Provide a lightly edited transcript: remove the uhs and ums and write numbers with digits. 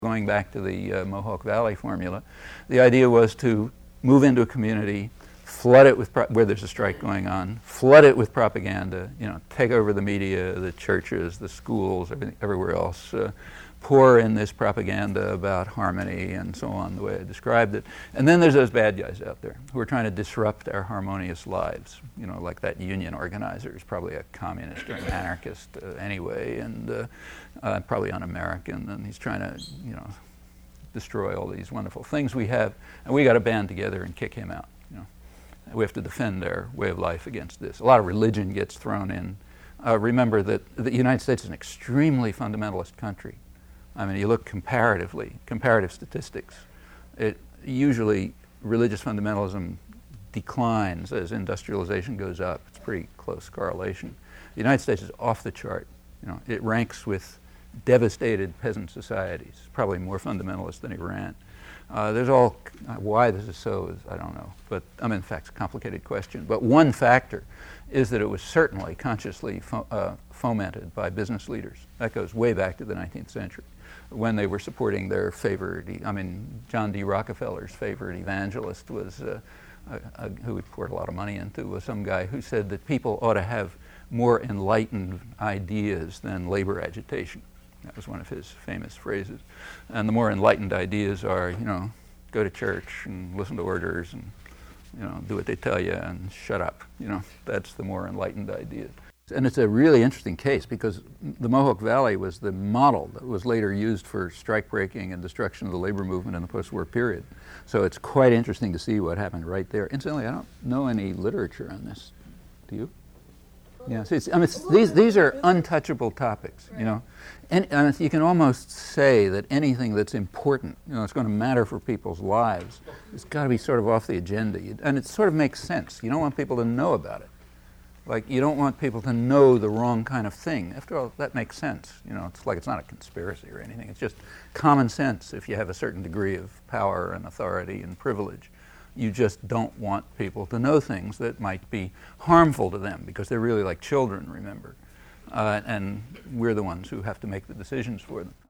Going back to the Mohawk Valley formula, the idea was to move into a community, flood it with where there's a strike going on, flood it with propaganda, take over the media, the churches, the schools, everywhere else, pour in this propaganda about harmony and so on, the way I described it. And then there's those bad guys out there who are trying to disrupt our harmonious lives, like that union organizer is probably a communist or an anarchist anyway, and probably un-American, and he's trying to, destroy all these wonderful things we have, and we got to band together and kick him out. We have to defend our way of life against this. A lot of religion gets thrown in. Remember that the United States is an extremely fundamentalist country. I mean, you look comparative statistics. Usually religious fundamentalism declines as industrialization goes up. It's pretty close correlation. The United States is off the chart. It ranks with devastated peasant societies, probably more fundamentalist than Iran. Why this is so, I don't know. But, in fact, it's a complicated question. But one factor is that it was certainly consciously fomented by business leaders. That goes way back to the 19th century, when they were supporting their favorite, John D. Rockefeller's favorite evangelist was, who he poured a lot of money into, was some guy who said that people ought to have more enlightened ideas than labor agitation. That was one of his famous phrases. And the more enlightened ideas are, go to church and listen to orders and, do what they tell you and shut up. That's the more enlightened idea. And it's a really interesting case because the Mohawk Valley was the model that was later used for strike breaking and destruction of the labor movement in the post-war period. So it's quite interesting to see what happened right there. Incidentally, I don't know any literature on this. Do you? Yeah, so these are untouchable topics, and you can almost say that anything that's important, it's going to matter for people's lives, it's got to be sort of off the agenda, and it sort of makes sense. You don't want people to know about it. Like, you don't want people to know the wrong kind of thing. After all, that makes sense. It's like it's not a conspiracy or anything. It's just common sense if you have a certain degree of power and authority and privilege. You just don't want people to know things that might be harmful to them because they're really like children, remember. And we're the ones who have to make the decisions for them.